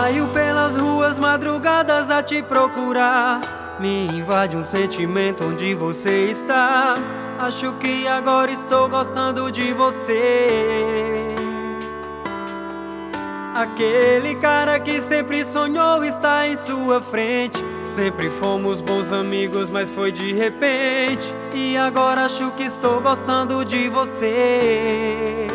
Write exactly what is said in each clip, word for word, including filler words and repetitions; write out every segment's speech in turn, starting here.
Saio pelas ruas madrugadas a te procurar. Me invade um sentimento onde você está. Acho que agora estou gostando de você. Aquele cara que sempre sonhou está em sua frente. Sempre fomos bons amigos, mas foi de repente. E agora acho que estou gostando de você.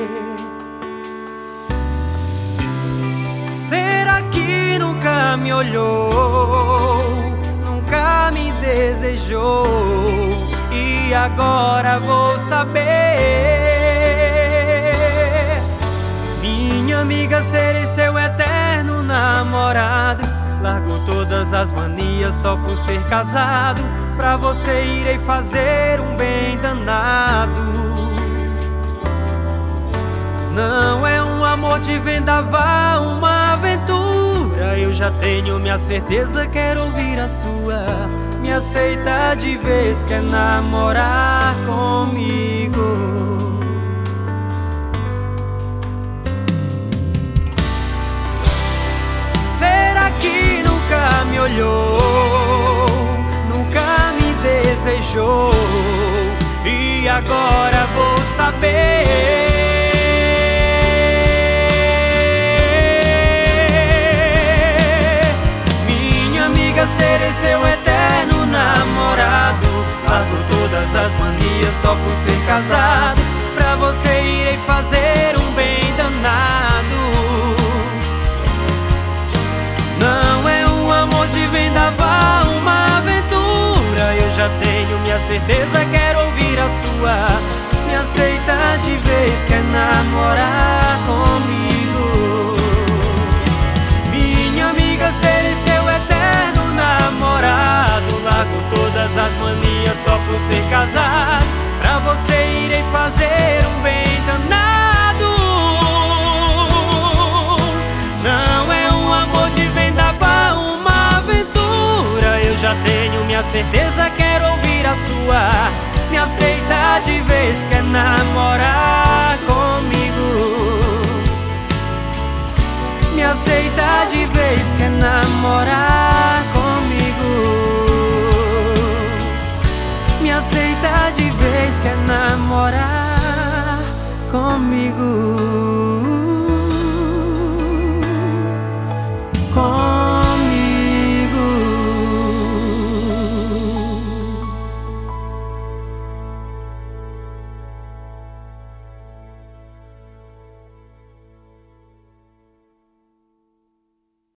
Será que nunca me olhou? Nunca me desejou? E agora vou saber. Minha amiga, serei seu eterno namorado. Largo todas as manias, topo ser casado. Pra você irei fazer um bem danado. Não é um amor de vendaval, uma aventura. Eu já tenho minha certeza, quero ouvir a sua. Me aceita de vez, quer namorar comigo. Será que nunca me olhou? Nunca me desejou? E agora vou saber. Serei seu eterno namorado. Largo todas as manias, topo ser casado. Pra você irei fazer um bem danado. Não é um amor de vendaval, uma aventura. Eu já tenho minha certeza, quero ouvir a sua. Me aceita de vez, quer namorar comigo. Minha amiga, serei seu eterno namorado. Largo todas as manias, topo ser casado. Pra você irei fazer um bem danado. Não é um amor de vendaval, uma aventura. Eu já tenho minha certeza, quero ouvir a sua. Me aceita de vez, quer namorar comigo. Me aceita de vez, quer namorar comigo. Me aceita de vez, quer namorar comigo.